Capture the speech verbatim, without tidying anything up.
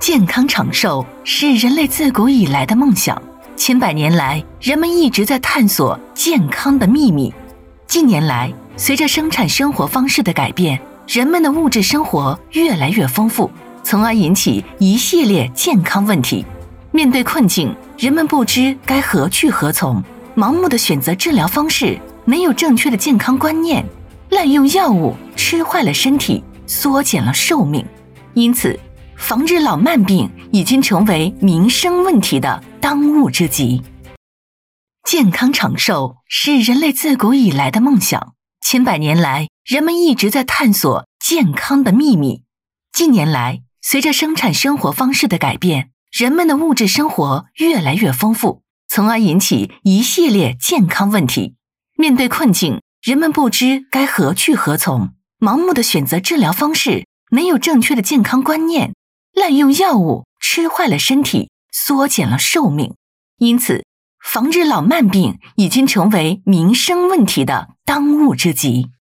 健康长寿是人类自古以来的梦想，千百年来，人们一直在探索健康的秘密。近年来，随着生产生活方式的改变，人们的物质生活越来越丰富，从而引起一系列健康问题。面对困境，人们不知该何去何从，盲目的选择治疗方式，没有正确的健康观念，滥用药物，吃坏了身体，缩减了寿命。因此，防治老慢病已经成为民生问题的当务之急。健康长寿是人类自古以来的梦想，千百年来，人们一直在探索健康的秘密。近年来，随着生产生活方式的改变，人们的物质生活越来越丰富，从而引起一系列健康问题。面对困境，人们不知该何去何从，盲目的选择治疗方式，没有正确的健康观念，滥用药物，吃坏了身体，缩减了寿命。因此，防治老慢病已经成为民生问题的当务之急。